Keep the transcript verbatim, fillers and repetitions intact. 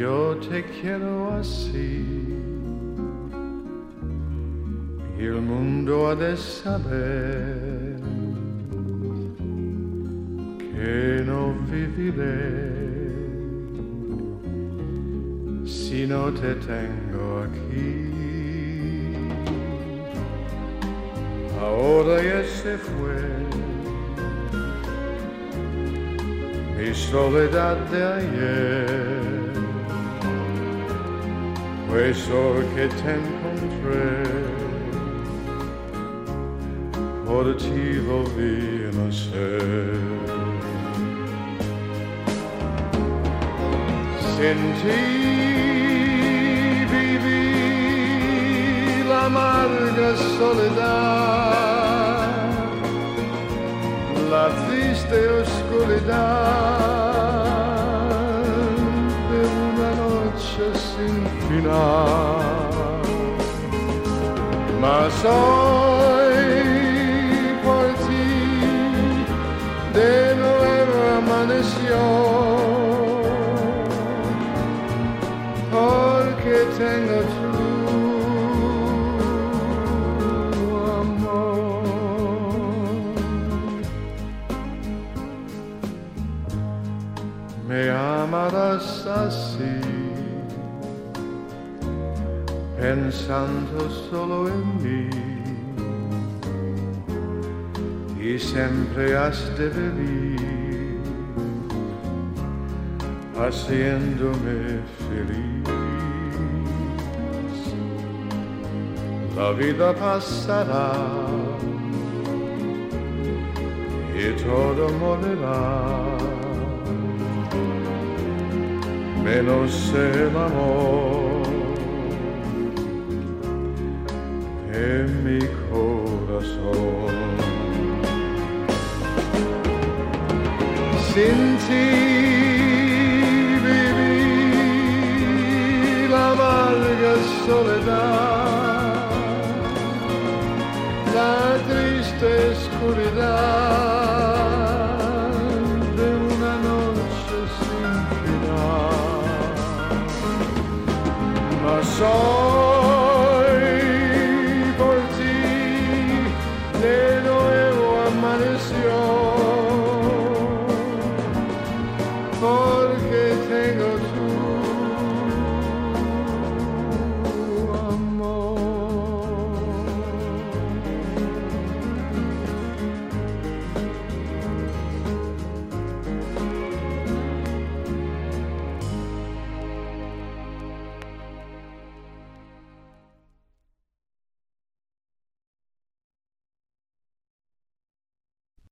Yo te quiero así, il mundo ha de saber que no viviré si no te tengo aquí. Ahora ya se fue mi soledad de ayer, pues hoy que te encontré, por ti volví a nacer. Sin ti viví la amarga soledad, la triste oscuridad de una noche sin final. Mas hoy por ti de nuevo amaneció, porque tengo tu me amarás así, pensando solo en mí, y siempre has de vivir, haciéndome feliz. La vida pasará y todo morirá, menos el amor en mi corazón. Sin ti viví la amarga soledad,